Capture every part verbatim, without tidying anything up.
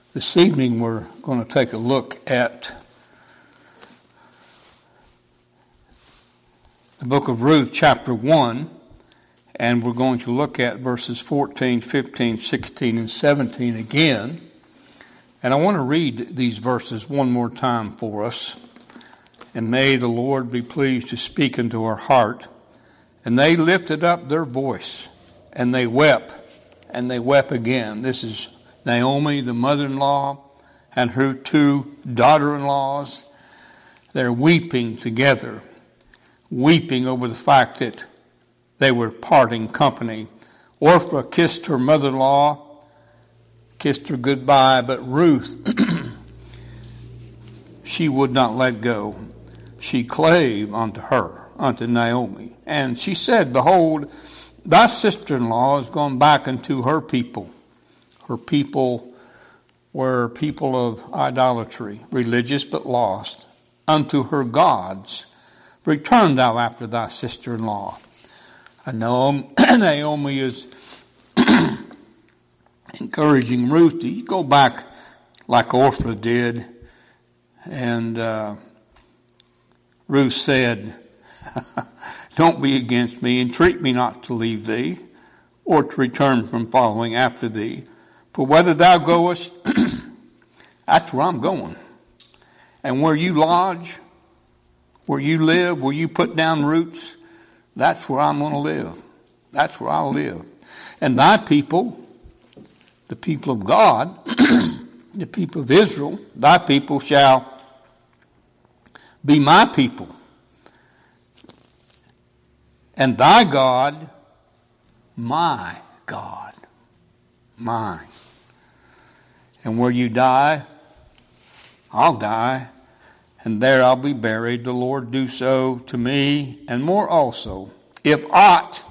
This evening we're going to take a look at the book of Ruth, chapter one, and we're going to look at verses fourteen, fifteen, sixteen, and seventeen again. And I want to read these verses one more time for us. And may the Lord be pleased to speak into our heart. And they lifted up their voice, and they wept, and they wept again. This is Naomi, the mother-in-law, and her two daughter-in-laws. They're weeping together, weeping over the fact that they were parting company. Orpah kissed her mother-in-law, kissed her goodbye, but Ruth, she would not let go. She clave unto her, unto Naomi. And she said, Behold, thy sister-in-law is gone back unto her people. Her people were people of idolatry, religious but lost, unto her gods. Return thou after thy sister-in-law. And Naomi is encouraging Ruth to go back like Orpah did. And uh, Ruth said, Don't be against me, entreat me not to leave thee, or to return from following after thee. For whether thou goest, that's where I'm going. And where you lodge, where you live, where you put down roots, that's where I'm going to live. That's where I'll live. And thy people, the people of God, the people of Israel, thy people shall be my people. And thy God, my God, mine. And where you die, I'll die, and there I'll be buried. The Lord do so to me, and more also. If aught,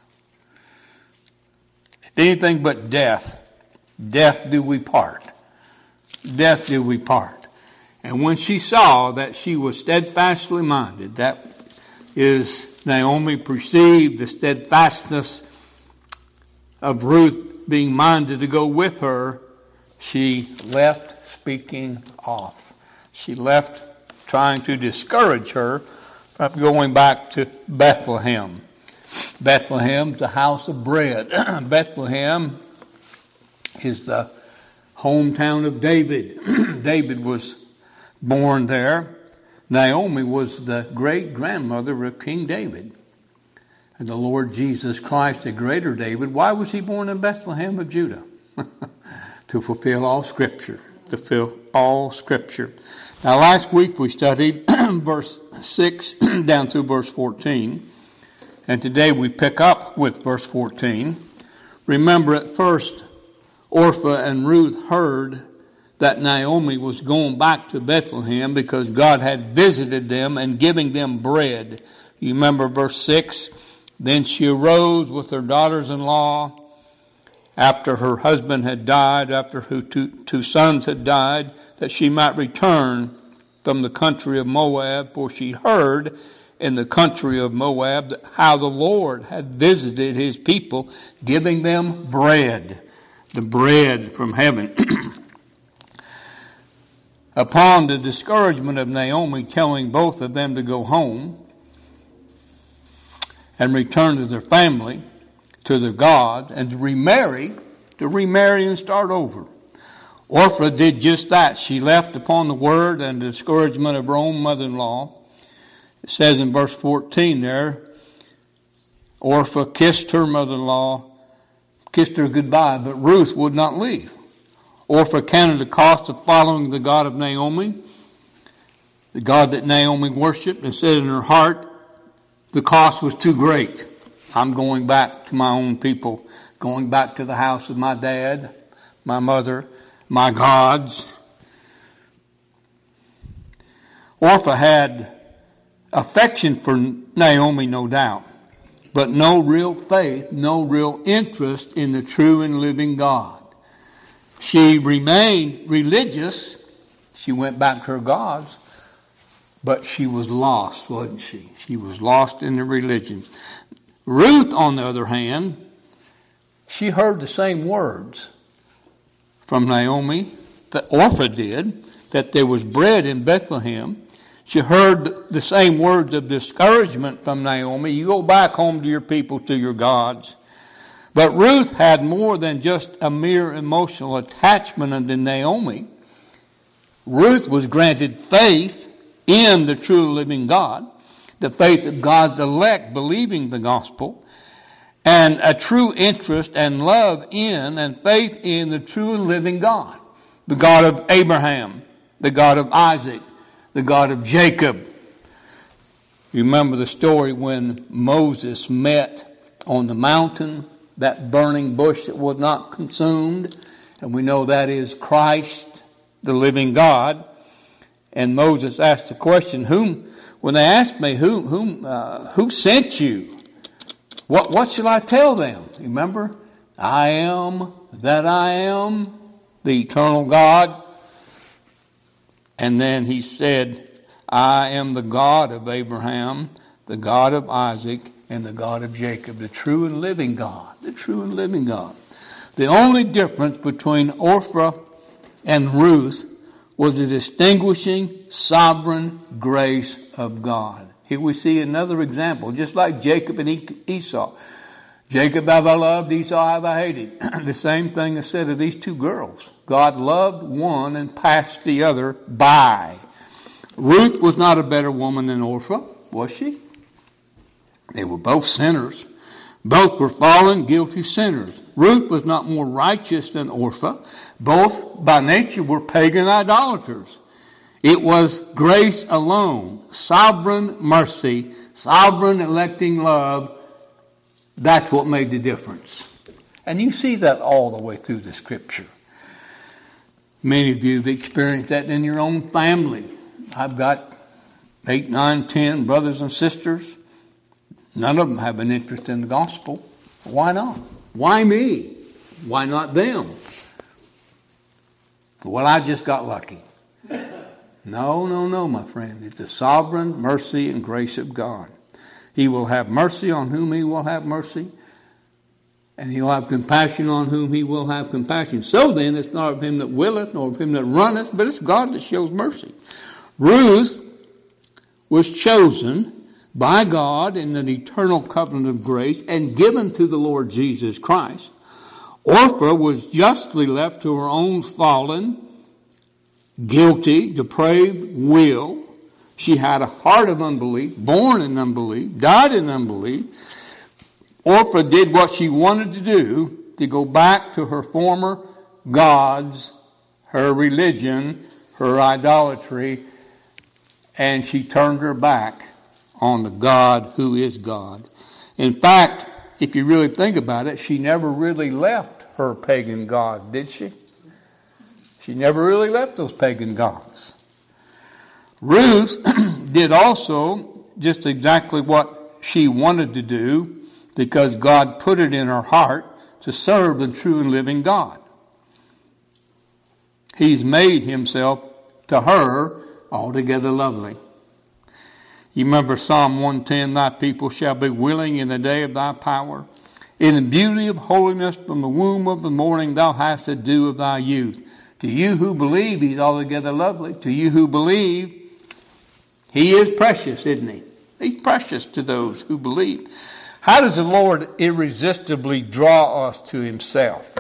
anything but death, death do we part. Death do we part. And when she saw that she was steadfastly minded, that is, Naomi perceived the steadfastness of Ruth being minded to go with her, she left speaking off. She left trying to discourage her from going back to Bethlehem. Bethlehem's the house of bread. Bethlehem is the hometown of David. David was born there. Naomi was the great-grandmother of King David. And the Lord Jesus Christ, a greater David, why was he born in Bethlehem of Judah? To fulfill all Scripture. To fulfill all Scripture. Now last week we studied verse six down through verse fourteen. And today we pick up with verse fourteen. Remember, at first Orpah and Ruth heard that Naomi was going back to Bethlehem because God had visited them and giving them bread. You remember verse six? Then she arose with her daughters-in-law after her husband had died, after her two, two sons had died, that she might return from the country of Moab, for she heard in the country of Moab how the Lord had visited his people, giving them bread, the bread from heaven. Upon the discouragement of Naomi telling both of them to go home and return to their family, to their God, and to remarry, to remarry and start over. Orpah did just that. She left upon the word and the discouragement of her own mother-in-law. It says in verse fourteen there, Orpah kissed her mother-in-law, kissed her goodbye, but Ruth would not leave. Orpah counted the cost of following the God of Naomi, the God that Naomi worshipped, and said in her heart, the cost was too great. I'm going back to my own people, going back to the house of my dad, my mother, my gods. Orpah had affection for Naomi, no doubt, but no real faith, no real interest in the true and living God. She remained religious. She went back to her gods, but she was lost, wasn't she? She was lost in the religion. Ruth, on the other hand, she heard the same words from Naomi that Orpah did, that there was bread in Bethlehem. She heard the same words of discouragement from Naomi. You go back home to your people, to your gods. But Ruth had more than just a mere emotional attachment unto Naomi. Ruth was granted faith in the true living God, the faith of God's elect believing the gospel, and a true interest and love in and faith in the true and living God, the God of Abraham, the God of Isaac, the God of Jacob. You remember the story when Moses met on the mountain, that burning bush that was not consumed, and we know that is Christ, the living God. And Moses asked the question, "Whom?" When they asked me, "Who, whom, uh, who sent you? What, what shall I tell them?" You remember, I am that I am, the eternal God. And then he said, "I am the God of Abraham, the God of Isaac, and the God of Jacob," the true and living God, the true and living God. The only difference between Orpah and Ruth was the distinguishing sovereign grace of God. Here we see another example, just like Jacob and Esau. Jacob have I loved, Esau have I hated. The same thing is said of these two girls. God loved one and passed the other by. Ruth was not a better woman than Orpah, was she? They were both sinners. Both were fallen, guilty sinners. Ruth was not more righteous than Orpah. Both by nature were pagan idolaters. It was grace alone, sovereign mercy, sovereign electing love. That's what made the difference. And you see that all the way through the scripture. Many of you have experienced that in your own family. I've got eight, nine, ten brothers and sisters. None of them have an interest in the gospel. Why not? Why me? Why not them? Well, I just got lucky. No, no, no, my friend. It's the sovereign mercy and grace of God. He will have mercy on whom he will have mercy, and he will have compassion on whom he will have compassion. So then, it's not of him that willeth, nor of him that runneth, but it's God that shows mercy. Ruth was chosen by God in an eternal covenant of grace and given to the Lord Jesus Christ. Orpah was justly left to her own fallen, guilty, depraved will. She had a heart of unbelief, born in unbelief, died in unbelief. Orpah did what she wanted to do, to go back to her former gods, her religion, her idolatry, and she turned her back on the God who is God. In fact, if you really think about it, she never really left her pagan god, did she? She never really left those pagan gods. Ruth did also just exactly what she wanted to do because God put it in her heart to serve the true and living God. He's made himself to her altogether lovely. You remember Psalm one ten, thy people shall be willing in the day of thy power. In the beauty of holiness from the womb of the morning thou hast the dew of thy youth. To you who believe, he's altogether lovely. To you who believe, he is precious, isn't he? He's precious to those who believe. How does the Lord irresistibly draw us to himself?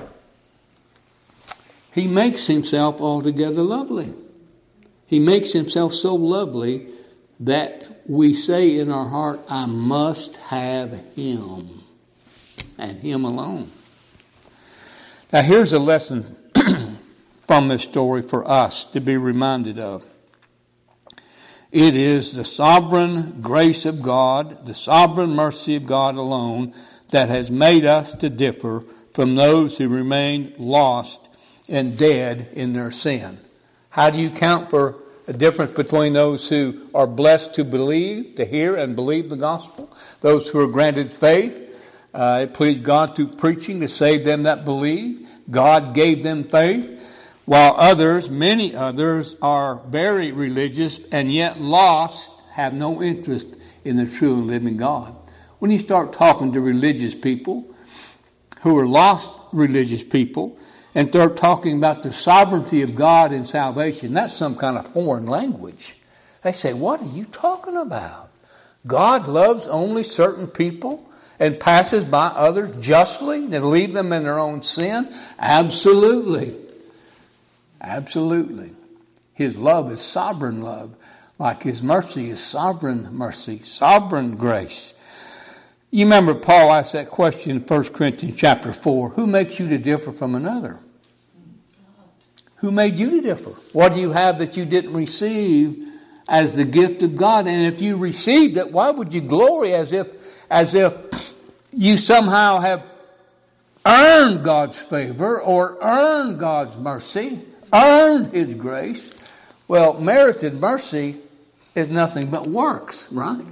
He makes himself altogether lovely. He makes himself so lovely that we say in our heart, I must have him and him alone. Now here's a lesson from this story for us to be reminded of. It is the sovereign grace of God, the sovereign mercy of God alone that has made us to differ from those who remain lost and dead in their sin. How do you count for a difference between those who are blessed to believe, to hear and believe the gospel, those who are granted faith? Uh, it pleased God through preaching to save them that believe. God gave them faith. While others, many others, are very religious and yet lost, have no interest in the true and living God. When you start talking to religious people who are lost religious people, and start talking about the sovereignty of God in salvation, that's some kind of foreign language. They say, what are you talking about? God loves only certain people and passes by others justly and leave them in their own sin? Absolutely. Absolutely. His love is sovereign love, like His mercy is sovereign mercy, sovereign grace. You remember Paul asked that question in First Corinthians chapter four. Who makes you to differ from another? Who made you to differ? What do you have that you didn't receive as the gift of God? And if you received it, why would you glory as if as if you somehow have earned God's favor or earned God's mercy, earned His grace? Well, merited mercy is nothing but works, right?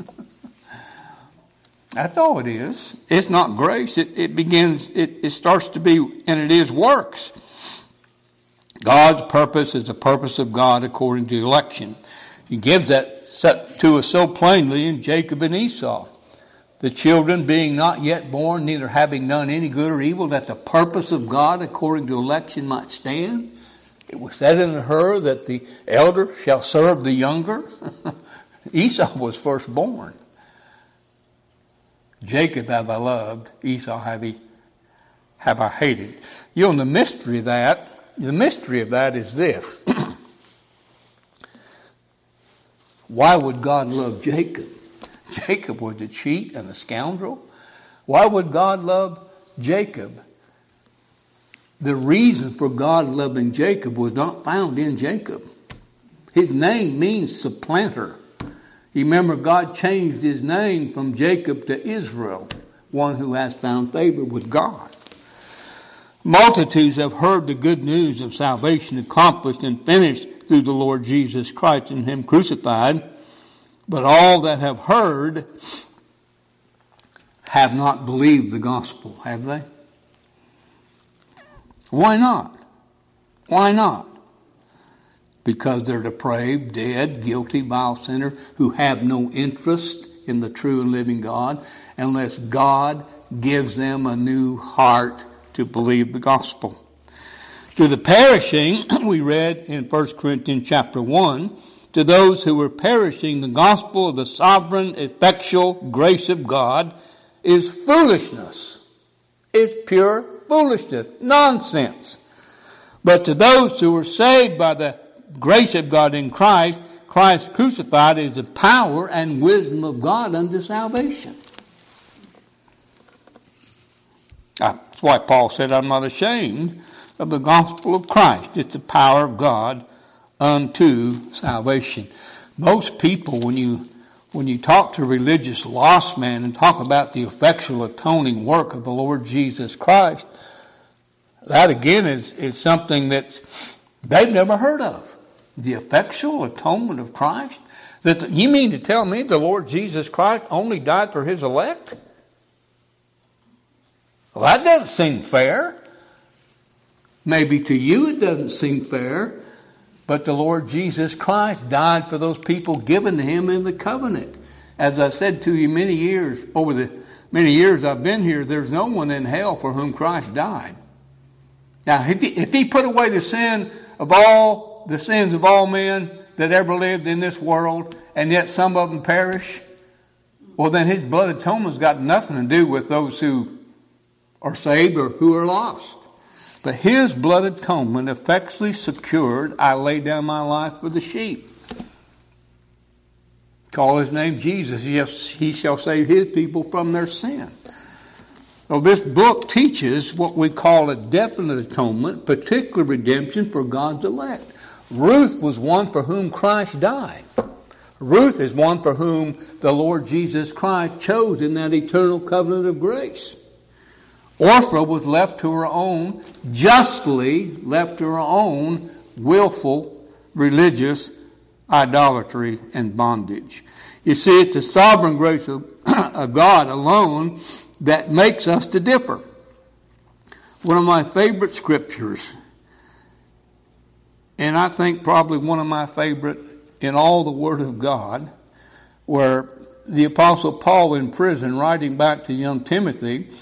That's all it is. It's not grace. It, it begins, it, it starts to be, and it is works. God's purpose is the purpose of God according to election. He gives that to us so plainly in Jacob and Esau. The children being not yet born, neither having done any good or evil, that the purpose of God according to election might stand. It was said unto her that the elder shall serve the younger. Esau was firstborn. Jacob have I loved, Esau have I, have I hated. You know, the mystery of that, the mystery of that is this. Why would God love Jacob? Jacob was a cheat and a scoundrel. Why would God love Jacob? The reason for God loving Jacob was not found in Jacob. His name means supplanter. You remember God changed his name from Jacob to Israel, one who has found favor with God. Multitudes have heard the good news of salvation accomplished and finished through the Lord Jesus Christ and Him crucified, but all that have heard have not believed the gospel, have they? Why not? Why not? Because they're depraved, dead, guilty, vile sinner who have no interest in the true and living God unless God gives them a new heart to believe the gospel. To the perishing, we read in First Corinthians chapter one, to those who were perishing, the gospel of the sovereign, effectual grace of God is foolishness. It's pure foolishness, nonsense. But to those who were saved by the grace of God in Christ, Christ crucified is the power and wisdom of God unto salvation. That's why Paul said, I'm not ashamed of the gospel of Christ. It's the power of God unto salvation. Most people, when you when you talk to a religious lost man and talk about the effectual atoning work of the Lord Jesus Christ, that again is, is something that they've never heard of. The effectual atonement of Christ? That you mean to tell me the Lord Jesus Christ only died for His elect? Well, that doesn't seem fair. Maybe to you it doesn't seem fair, but the Lord Jesus Christ died for those people given to Him in the covenant. As I said to you many years, over the many years I've been here, there's no one in hell for whom Christ died. Now, if He, if he put away the sin of all the sins of all men that ever lived in this world, and yet some of them perish, well, then His blood atonement's got nothing to do with those who are saved or who are lost. But His blood atonement effectually secured, I lay down my life for the sheep. Call His name Jesus, yes, He shall save His people from their sin. So this book teaches what we call a definite atonement, particular redemption for God's elect. Ruth was one for whom Christ died. Ruth is one for whom the Lord Jesus Christ chose in that eternal covenant of grace. Orpha was left to her own, justly left to her own willful religious idolatry and bondage. You see, it's the sovereign grace of, of God alone that makes us to differ. One of my favorite scriptures, and I think probably one of my favorite in all the Word of God, where the Apostle Paul in prison, writing back to young Timothy,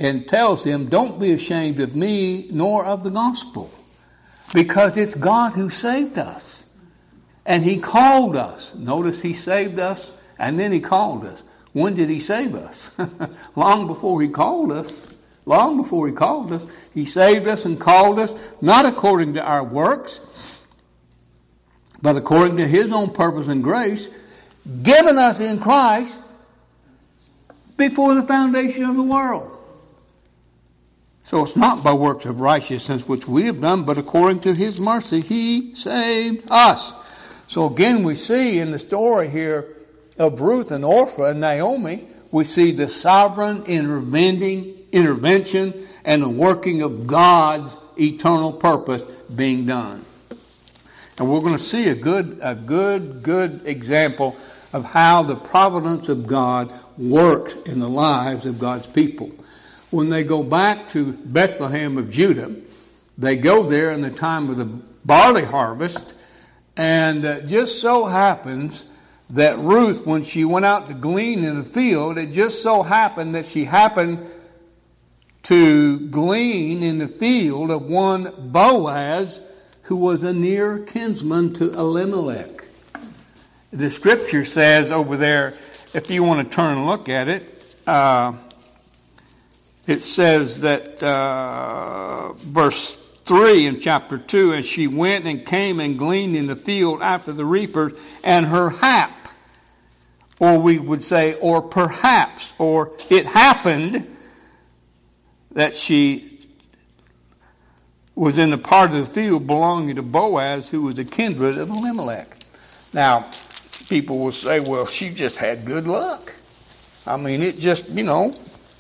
and tells him, don't be ashamed of me nor of the gospel, because it's God who saved us. And he called us. Notice he saved us and then he called us. When did he save us? Long before he called us. Long before he called us. He saved us and called us, not according to our works, but according to his own purpose and grace, given us in Christ before the foundation of the world. So it's not by works of righteousness which we have done, but according to his mercy he saved us. So again we see in the story here of Ruth and Orpah and Naomi, we see the sovereign intervening, intervention and the working of God's eternal purpose being done. And we're going to see a good, a good, good example of how the providence of God works in the lives of God's people. When they go back to Bethlehem of Judah, they go there in the time of the barley harvest, and it just so happens that Ruth, when she went out to glean in the field, it just so happened that she happened to glean in the field of one Boaz, who was a near kinsman to Elimelech. The scripture says over there, if you want to turn and look at it, uh, it says that uh, verse three in chapter two, and she went and came and gleaned in the field after the reapers, and her hap, or we would say, or perhaps, or it happened that she was in the part of the field belonging to Boaz, who was a kindred of Elimelech. Now, people will say, well, she just had good luck. I mean, it just, you know,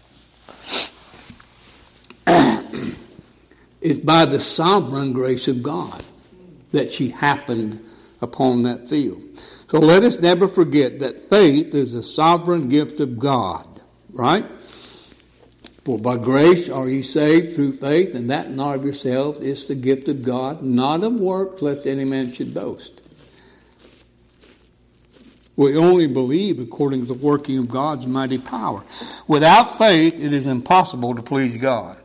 it's by the sovereign grace of God that she happened upon that field. So let us never forget that faith is a sovereign gift of God, right? For by grace are ye saved through faith, and that not of yourselves, is the gift of God, not of works, lest any man should boast. We only believe according to the working of God's mighty power. Without faith, it is impossible to please God.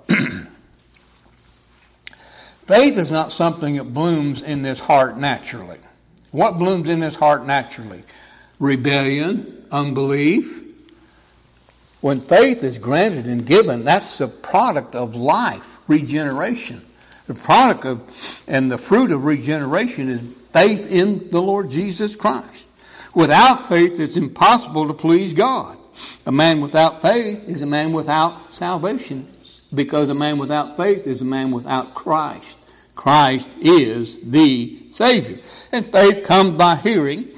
Faith is not something that blooms in this heart naturally. What blooms in this heart naturally? Rebellion, unbelief. When faith is granted and given, that's the product of life, regeneration. The product of, and the fruit of regeneration is faith in the Lord Jesus Christ. Without faith, it's impossible to please God. A man without faith is a man without salvation, because a man without faith is a man without Christ. Christ is the Savior. And faith comes by hearing,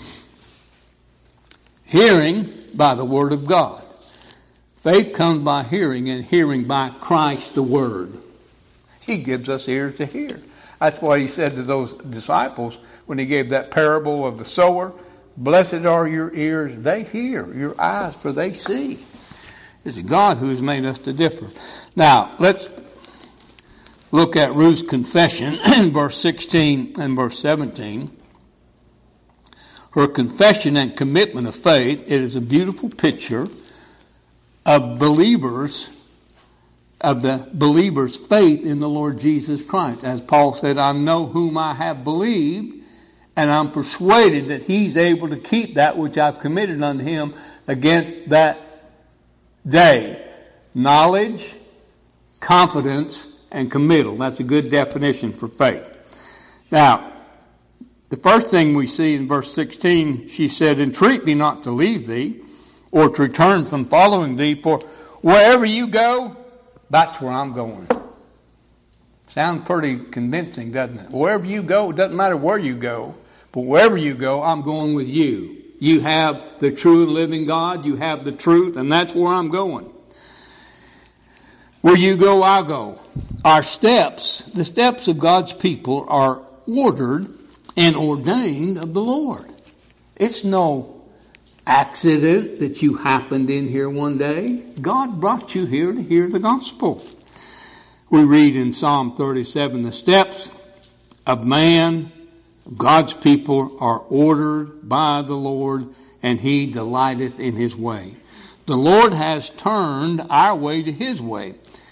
hearing by the Word of God. Faith comes by hearing, and hearing by Christ the Word. He gives us ears to hear. That's what he said to those disciples when he gave that parable of the sower. Blessed are your ears, they hear, your eyes, for they see. It's God who has made us to differ. Now, let's look at Ruth's confession in verse sixteen and verse seventeen. Her confession and commitment of faith, it is a beautiful picture of believers, of the believer's faith in the Lord Jesus Christ. As Paul said, I know whom I have believed, and I'm persuaded that he's able to keep that which I've committed unto him against that day. Knowledge, confidence, and committal. That's a good definition for faith. Now, the first thing we see in verse sixteen, she said, entreat me not to leave thee, or to return from following thee, for wherever you go, that's where I'm going. Sounds pretty convincing, doesn't it? Wherever you go, it doesn't matter where you go, but wherever you go, I'm going with you. You have the true living God, you have the truth, and that's where I'm going. Where you go, I'll go. Our steps, the steps of God's people, are ordered and ordained of the Lord. It's no accident that you happened in here one day. God brought you here to hear the gospel. We read in Psalm thirty-seven, the steps of man, God's people, are ordered by the Lord, and he delighteth in his way. The Lord has turned our way to his way.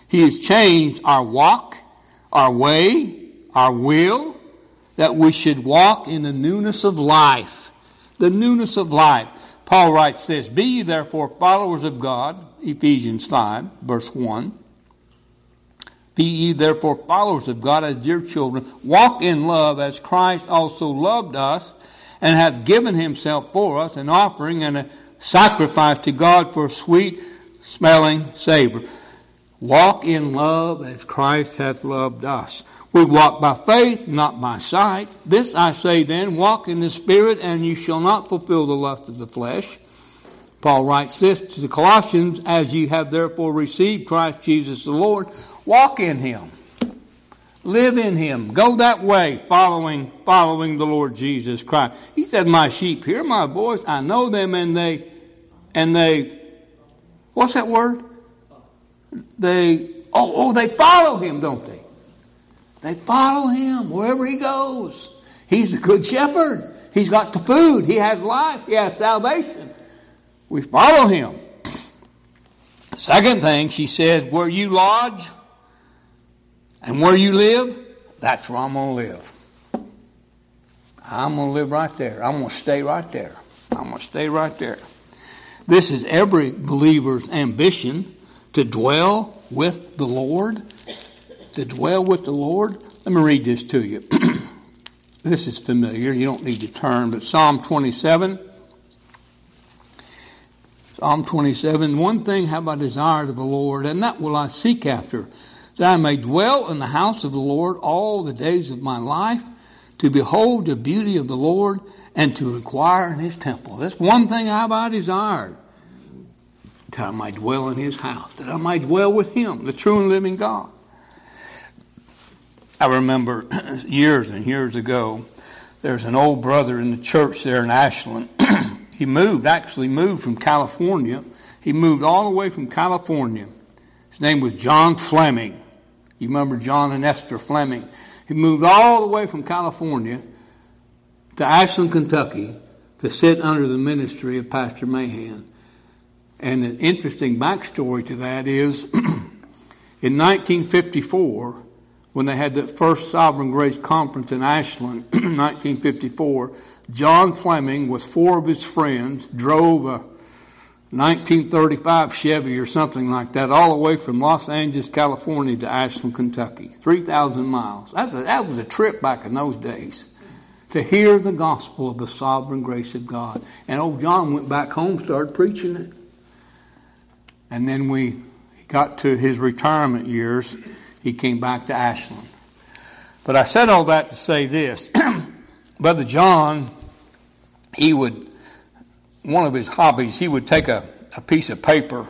He has changed our walk, our way, our will, that we should walk in the newness of life. The newness of life. Paul writes this, be ye therefore followers of God, Ephesians five, verse one. Be ye therefore followers of God as dear children. Walk in love as Christ also loved us and hath given himself for us, an offering and a sacrifice to God for a sweet smelling savor. Walk in love as Christ hath loved us. We walk by faith, not by sight. This I say then, walk in the Spirit, and you shall not fulfill the lust of the flesh. Paul writes this to the Colossians, as you have therefore received Christ Jesus the Lord, walk in him. Live in him. Go that way, following following the Lord Jesus Christ. He said, my sheep hear my voice. I know them, and they, and they, what's that word? They, oh, oh, they follow him, don't they? They follow him wherever he goes. He's the good shepherd. He's got the food. He has life. He has salvation. We follow him. Second thing, she says, where you lodge and where you live, that's where I'm going to live. I'm going to live right there. I'm going to stay right there. I'm going to stay right there. This is every believer's ambition, to dwell with the Lord. To dwell with the Lord. Let me read this to you. This is familiar. You don't need to turn, but Psalm twenty-seven. Psalm twenty-seven. One thing have I desired of the Lord, and that will I seek after, that I may dwell in the house of the Lord all the days of my life, to behold the beauty of the Lord, and to inquire in his temple. That's one thing have I desired, that I might dwell in his house, that I might dwell with him, the true and living God. I remember years and years ago, there's an old brother in the church there in Ashland. He moved, actually moved from California. He moved all the way from California. His name was John Fleming. You remember John and Esther Fleming. He moved all the way from California to Ashland, Kentucky, to sit under the ministry of Pastor Mahan. And an interesting backstory to that is, in nineteen fifty-four, when they had the first Sovereign Grace Conference in Ashland, nineteen fifty-four, John Fleming with four of his friends drove a nineteen thirty-five Chevy or something like that all the way from Los Angeles, California to Ashland, Kentucky. three thousand miles. That was, that was a trip back in those days to hear the gospel of the sovereign grace of God. And old John went back home, started preaching it. And then we got to his retirement years. He came back to Ashland. But I said all that to say this. Brother John, he would, one of his hobbies, he would take a, a piece of paper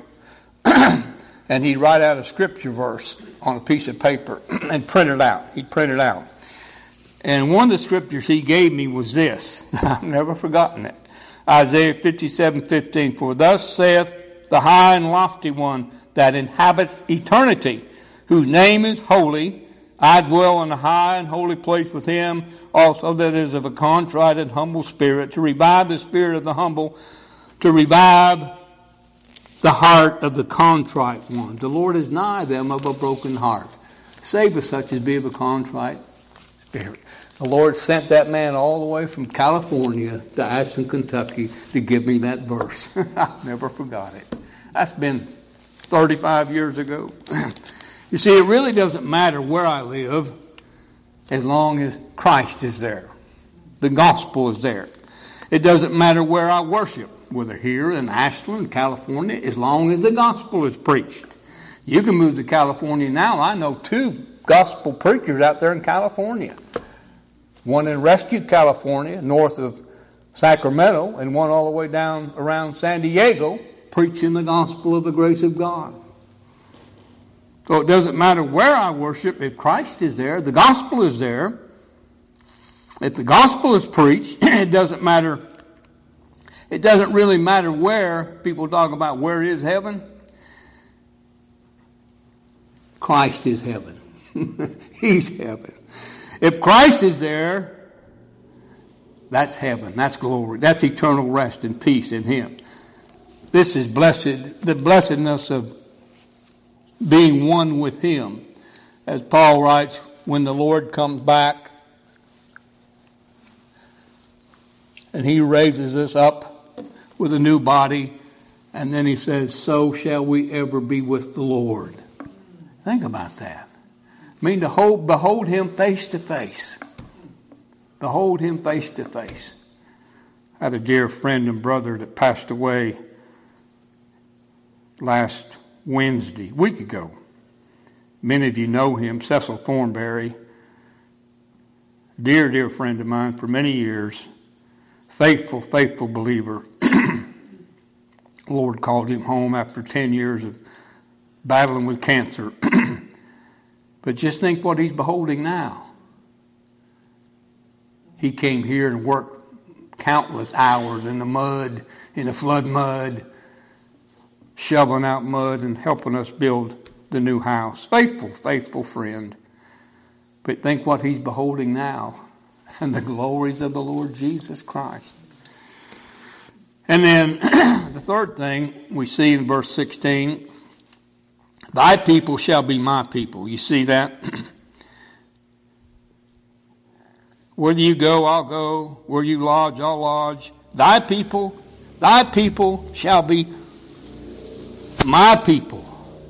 and he'd write out a scripture verse on a piece of paper and print it out. He'd print it out. And one of the scriptures he gave me was this. I've never forgotten it. Isaiah fifty-seven fifteen. For thus saith the high and lofty one that inhabits eternity, whose name is holy. I dwell in a high and holy place with him, also that is of a contrite and humble spirit, to revive the spirit of the humble, to revive the heart of the contrite one. The Lord is nigh them of a broken heart. Save us such as be of a contrite spirit. The Lord sent that man all the way from California to Ashland, Kentucky to give me that verse. I've never forgot it. That's been thirty-five years ago. You see, it really doesn't matter where I live as long as Christ is there. The gospel is there. It doesn't matter where I worship, whether here in Ashland, California, as long as the gospel is preached. You can move to California now. I know two gospel preachers out there in California. One in Rescue, California, north of Sacramento, and one all the way down around San Diego, preaching the gospel of the grace of God. So it doesn't matter where I worship, if Christ is there, the gospel is there. If the gospel is preached, it doesn't matter. It doesn't really matter where. People talk about where is heaven. Christ is heaven. He's heaven. If Christ is there, that's heaven. That's glory. That's eternal rest and peace in him. This is blessed, the blessedness of being one with him. As Paul writes, when the Lord comes back and he raises us up with a new body, and then he says, so shall we ever be with the Lord. Think about that. I mean, to hold, behold him face to face. Behold him face to face. I had a dear friend and brother that passed away last Wednesday, week ago. Many of you know him, Cecil Thornberry. Dear, dear friend of mine for many years. Faithful, faithful believer. The Lord called him home after ten years of battling with cancer. But just think what he's beholding now. He came here and worked countless hours in the mud, in the flood mud, shoveling out mud and helping us build the new house. Faithful, faithful friend. But think what he's beholding now, and the glories of the Lord Jesus Christ. And then the third thing we see in verse sixteen, thy people shall be my people. You see that? Where you go, I'll go. Where you lodge, I'll lodge. Thy people, thy people shall be my people.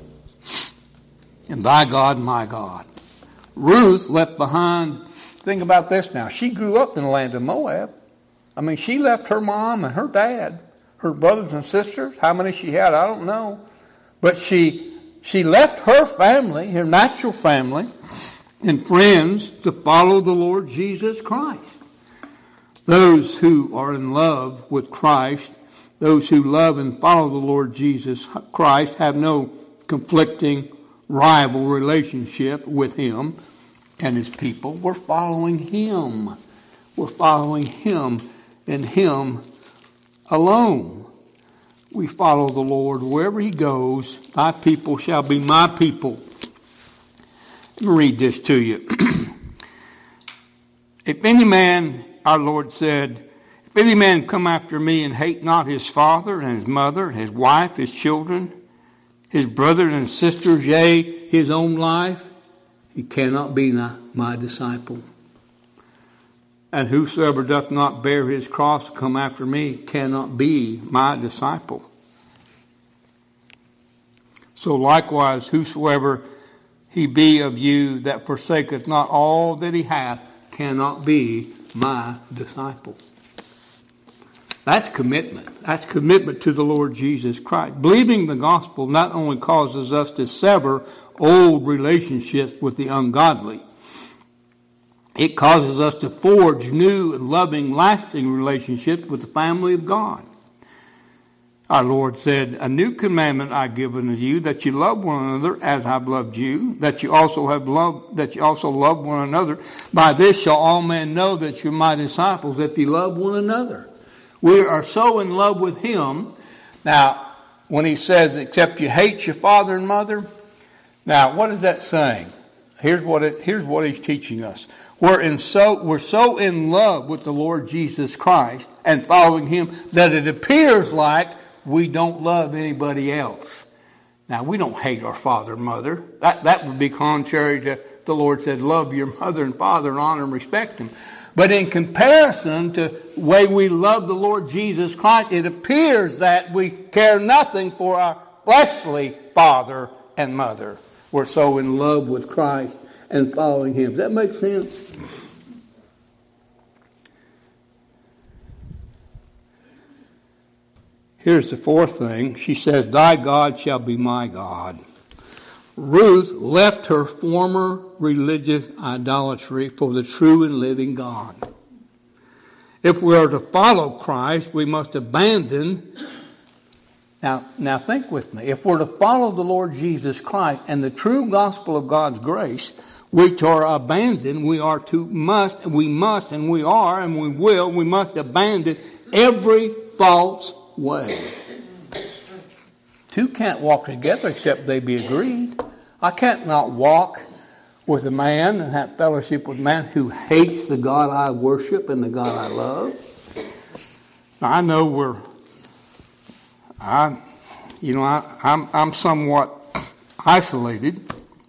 And thy God, my God. Ruth left behind, think about this now. She grew up in the land of Moab. I mean, she left her mom and her dad, her brothers and sisters. How many she had, I don't know. But she she left her family, her natural family, and friends to follow the Lord Jesus Christ. Those who are in love with Christ, those who love and follow the Lord Jesus Christ, have no conflicting rival relationship with him and his people. We're following him. We're following him and him alone. We follow the Lord wherever he goes. Thy people shall be my people. Let me read this to you. If any man, our Lord said, if any man come after me and hate not his father and his mother, his wife, his children, his brothers and sisters, yea, his own life, he cannot be my disciple. And whosoever doth not bear his cross come after me cannot be my disciple. So likewise, whosoever he be of you that forsaketh not all that he hath cannot be my disciple. That's commitment. That's commitment to the Lord Jesus Christ. Believing the gospel not only causes us to sever old relationships with the ungodly, it causes us to forge new and loving, lasting relationships with the family of God. Our Lord said, a new commandment I give unto you, that you love one another as I've loved you, that you also have loved, that you also love one another. By this shall all men know that you're my disciples, if you love one another. We are so in love with him. Now, when he says, except you hate your father and mother, now what is that saying? Here's what it, here's what he's teaching us. We're in so we're so in love with the Lord Jesus Christ and following him that it appears like we don't love anybody else. Now, we don't hate our father and mother. That that would be contrary to the Lord said, love your mother and father and honor and respect them. But in comparison to the way we love the Lord Jesus Christ, it appears that we care nothing for our fleshly father and mother. We're so in love with Christ and following him. Does that make sense? Here's the fourth thing. She says, thy God shall be my God. Ruth left her former religious idolatry for the true and living God. If we are to follow Christ, we must abandon. Now, now think with me. If we're to follow the Lord Jesus Christ and the true gospel of God's grace, we are abandon, we are to must, we must, and we are, and we will, we must abandon every false way. Two can't walk together except they be agreed. I can't not walk with a man and have fellowship with a man who hates the God I worship and the God I love. Now, I know we're, I, you know, I, I'm, I'm somewhat isolated,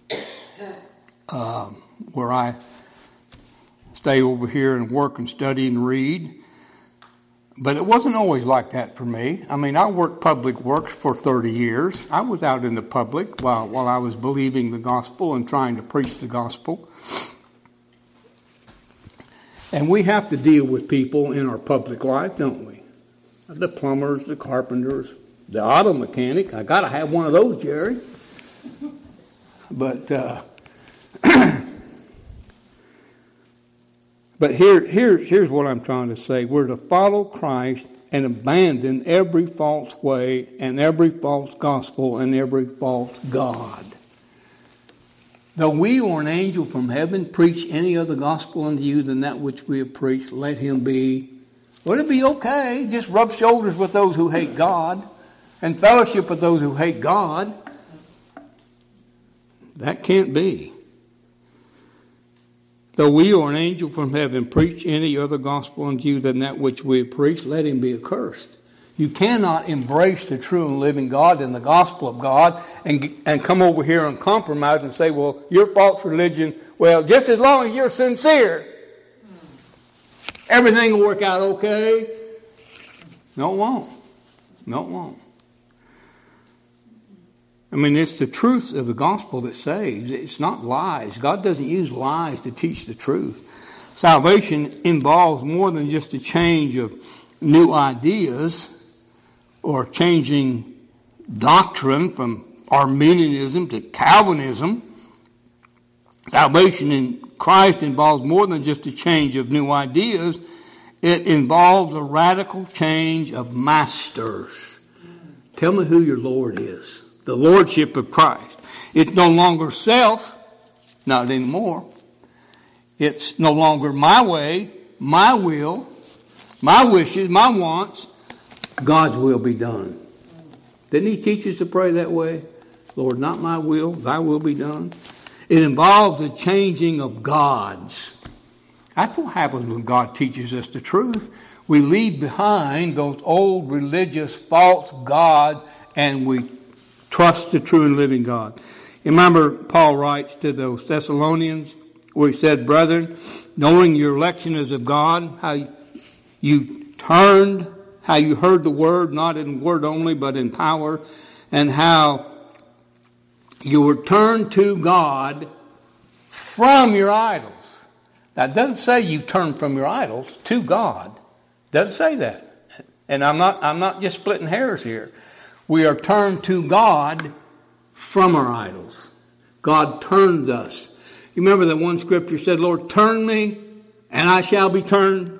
uh, where I stay over here and work and study and read. But it wasn't always like that for me. I mean, I worked public works for thirty years. I was out in the public while, while I was believing the gospel and trying to preach the gospel. And we have to deal with people in our public life, don't we? The plumbers, the carpenters, the auto mechanic. I got to have one of those, Jerry. But uh, but here, here, here's what I'm trying to say. We're to follow Christ and abandon every false way and every false gospel and every false god. Though we or an angel from heaven preach any other gospel unto you than that which we have preached, let him be. Would it be okay? Just rub shoulders with those who hate God and fellowship with those who hate God. That can't be. Though we or an angel from heaven preach any other gospel unto you than that which we have preached, let him be accursed. You cannot embrace the true and living God and the gospel of God and, and come over here and compromise and say, well, your false religion, well, just as long as you're sincere, everything will work out okay. No, it won't. No, it won't. I mean, it's the truth of the gospel that saves. It's not lies. God doesn't use lies to teach the truth. Salvation involves more than just a change of new ideas or changing doctrine from Arminianism to Calvinism. Salvation in Christ involves more than just a change of new ideas. It involves a radical change of masters. Tell me who your Lord is. The Lordship of Christ. It's no longer self, not anymore. It's no longer my way, my will, my wishes, my wants. God's will be done. Didn't he teach us to pray that way? Lord, not my will, thy will be done. It involves the changing of gods. That's what happens when God teaches us the truth. We leave behind those old religious false gods and we trust the true and living God. You remember Paul writes to those Thessalonians where he said, brethren, knowing your election is of God, how you turned, how you heard the word, not in word only, but in power, and how you were turned to God from your idols. Now, it doesn't say you turn from your idols to God. It doesn't say that. And I'm not, I'm not just splitting hairs here. We are turned to God from our idols. God turned us. You remember that one scripture said, Lord, turn me and I shall be turned.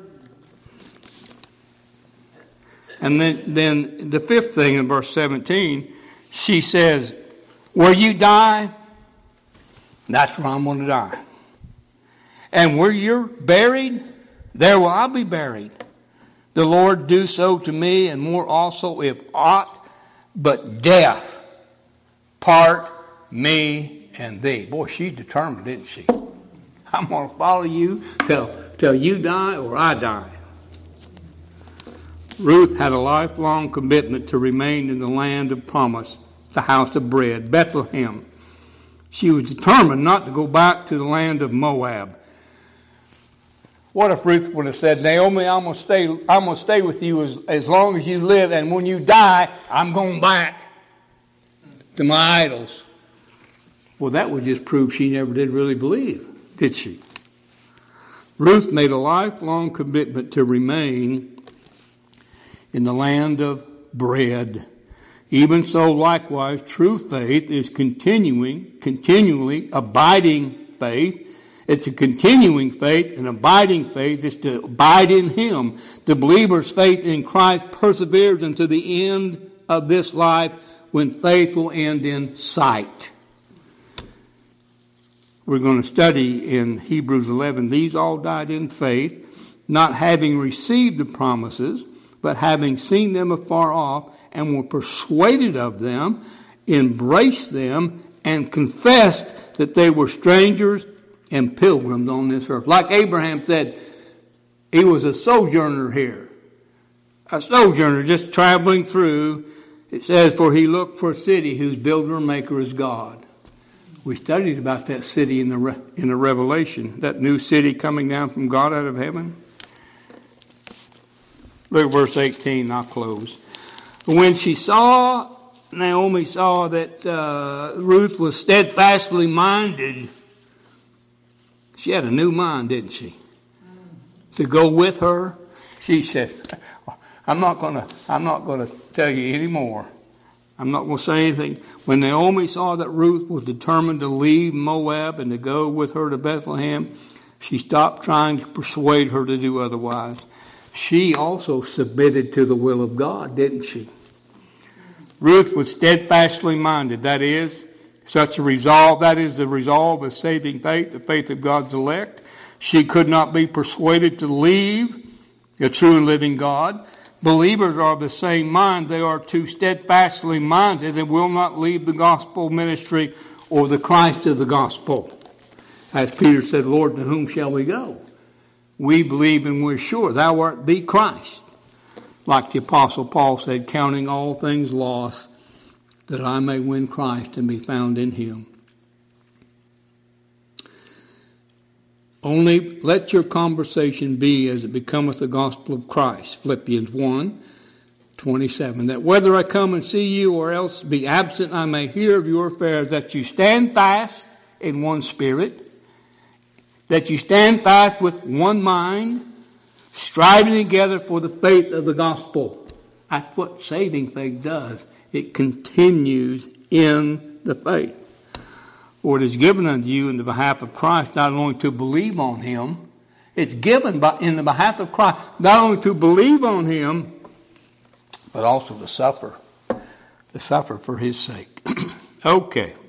And then, then the fifth thing in verse seventeen, she says, where you die, that's where I'm going to die. And where you're buried, there will I be buried. The Lord do so to me, and more also, if aught but death part me and thee. Boy, she's determined, isn't she? I'm going to follow you till, till you die or I die. Ruth had a lifelong commitment to remain in the land of promise, the house of bread, Bethlehem. She was determined not to go back to the land of Moab. What if Ruth would have said, Naomi, I'm going to stay, I'm going to stay with you as, as long as you live, and when you die, I'm going back to my idols. Well, that would just prove she never did really believe, did she? Ruth made a lifelong commitment to remain in the land of bread. Even so, likewise, true faith is continuing, continually abiding faith. It's a continuing faith, an abiding faith is to abide in Him. The believer's faith in Christ perseveres unto the end of this life when faith will end in sight. We're going to study in Hebrews eleven. These all died in faith, not having received the promises, but having seen them afar off, and were persuaded of them, embraced them, and confessed that they were strangers and pilgrims on this earth. Like Abraham said, he was a sojourner here. A sojourner just traveling through. It says, for he looked for a city whose builder and maker is God. We studied about that city in the Re- in the Revelation, that new city coming down from God out of heaven. Look at verse eighteen, I'll close. When she saw, Naomi saw that uh, Ruth was steadfastly minded. She had a new mind, didn't she? To go with her. She said, I'm not gonna I'm not gonna tell you any more. I'm not going to say anything. When Naomi saw that Ruth was determined to leave Moab and to go with her to Bethlehem, she stopped trying to persuade her to do otherwise. She also submitted to the will of God, didn't she? Ruth was steadfastly minded. That is, such a resolve, that is the resolve of saving faith, the faith of God's elect. She could not be persuaded to leave the true and living God. Believers are of the same mind. They are too steadfastly minded and will not leave the gospel ministry or the Christ of the gospel. As Peter said, Lord, to whom shall we go? We believe and we're sure thou art the Christ. Like the Apostle Paul said, counting all things lost, that I may win Christ and be found in him. Only let your conversation be as it becometh the gospel of Christ. Philippians one, twenty-seven. That whether I come and see you or else be absent, I may hear of your affairs, that you stand fast in one spirit, that you stand fast with one mind, striving together for the faith of the gospel. That's what saving faith does. It continues in the faith. For it is given unto you in the behalf of Christ not only to believe on him, it's given by, in the behalf of Christ not only to believe on him, but also to suffer, to suffer for his sake. Okay.